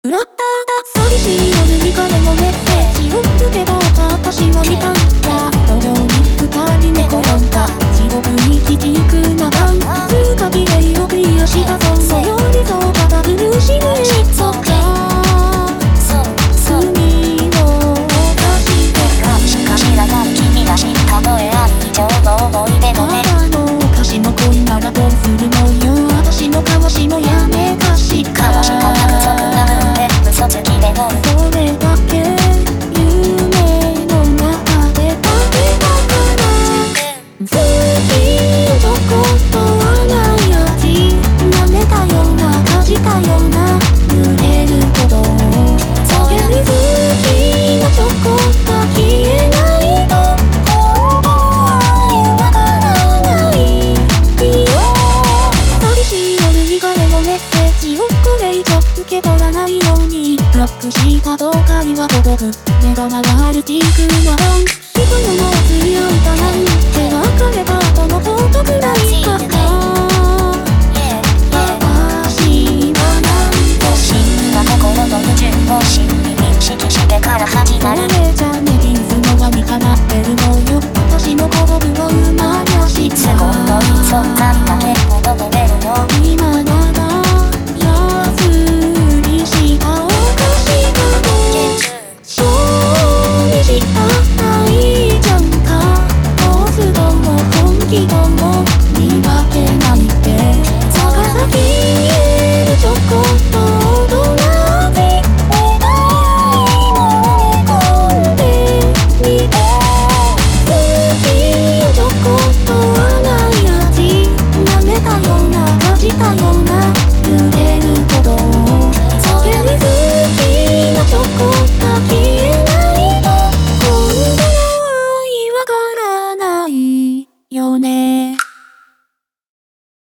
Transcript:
うらったーだ寂しい夜に彼のメッセージを受け取った私は見たんだ。路上に二人寝転んだ地獄に響くながん通過儀礼をクリアしたそのようにそう語るシルエットが罪を犯してしかしらない君らしたとえある以上の思い出のね。 ただのお菓子の恋ならどうするのよ。私の顔しもやめかしか交わした約束なので嘘つきでもそれだけ夢の中で食べたから好き男とはない味舐めたようなかじったような揺れるほどそげに好きなチョコが消えないと本当はわからないよ。寂しい夜に彼のメッセージをこれ以上受け取らないようにロックした動画には届く目が回るティークなロン人のもついを歌なんて別れた後のことくらいか私はなんと真な心と矛盾を真に認識してから始まる。 それじゃねリズムは見放ってるのよ。私の鼓動を生まれはし都合のいい存在だけ求めるの。 今なら安売りしたお菓子かもそうにした愛じゃんかコースとも本気とも見分けないで逆さ消えるチョコと同じ願いも込んでみて好きよチョコとはない味舐めたようなかじったような揺れるほどそげに好きなチョコが消えないと今度の愛わからないよね。